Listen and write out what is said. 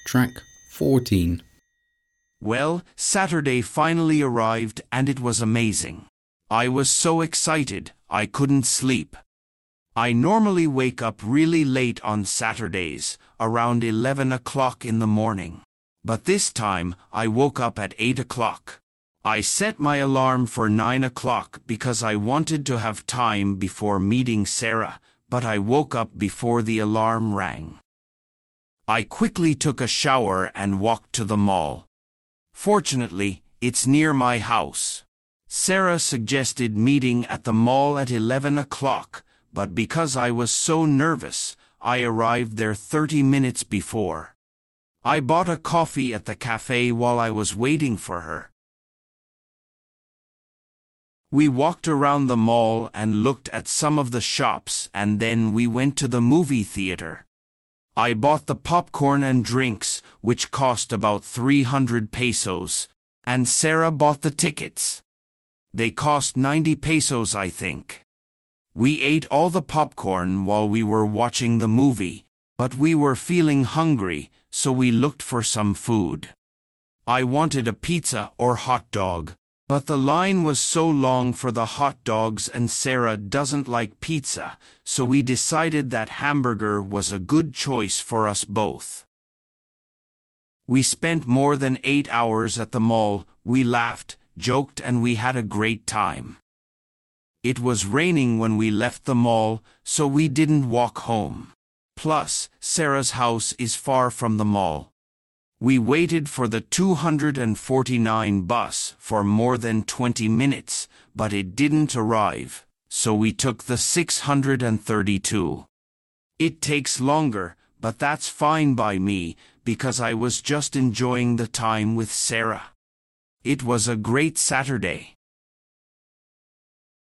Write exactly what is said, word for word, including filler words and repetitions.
Track fourteen. Well, Saturday finally arrived and it was amazing. I was so excited, I couldn't sleep. I normally wake up really late on Saturdays, around eleven o'clock in the morning. But this time, I woke up at eight o'clock. I set my alarm for nine o'clock because I wanted to have time before meeting Sarah, but I woke up before the alarm rang. I quickly took a shower and walked to the mall. Fortunately, it's near my house. Sarah suggested meeting at the mall at eleven o'clock, but because I was so nervous, I arrived there thirty minutes before. I bought a coffee at the cafe while I was waiting for her. We walked around the mall and looked at some of the shops, and then we went to the movie theater. I bought the popcorn and drinks, which cost about three hundred pesos, and Sarah bought the tickets. They cost ninety pesos, I think. We ate all the popcorn while we were watching the movie, but we were feeling hungry, so we looked for some food. I wanted a pizza or hot dog, but the line was so long for the hot dogs and Sarah doesn't like pizza, so we decided that hamburger was a good choice for us both. We spent more than eight hours at the mall. We laughed, joked, and we had a great time. It was raining when we left the mall, so we didn't walk home. Plus, Sarah's house is far from the mall. We waited for the two hundred forty-nine bus for more than twenty minutes, but it didn't arrive, so we took the six hundred thirty-two. It takes longer, but that's fine by me, because I was just enjoying the time with Sarah. It was a great Saturday.